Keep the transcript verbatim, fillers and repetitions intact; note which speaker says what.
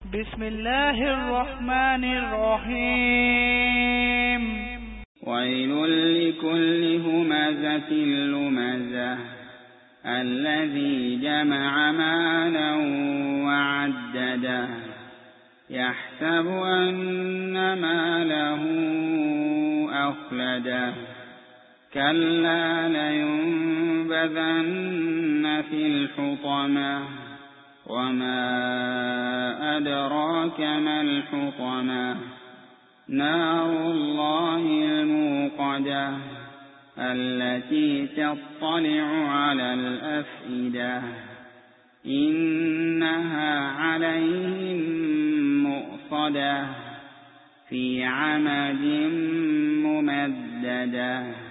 Speaker 1: بسم الله الرحمن الرحيم
Speaker 2: ويل لكل همزة لمزة الذي جمع مالا وعدده يحسب أن ماله أخلده كلا لينبذن في الحطمة وما أدراك ما الحطمة نار الله الموقدة التي تطلع على الأفئدة إنها عليهم مؤصدة في عمد ممددة.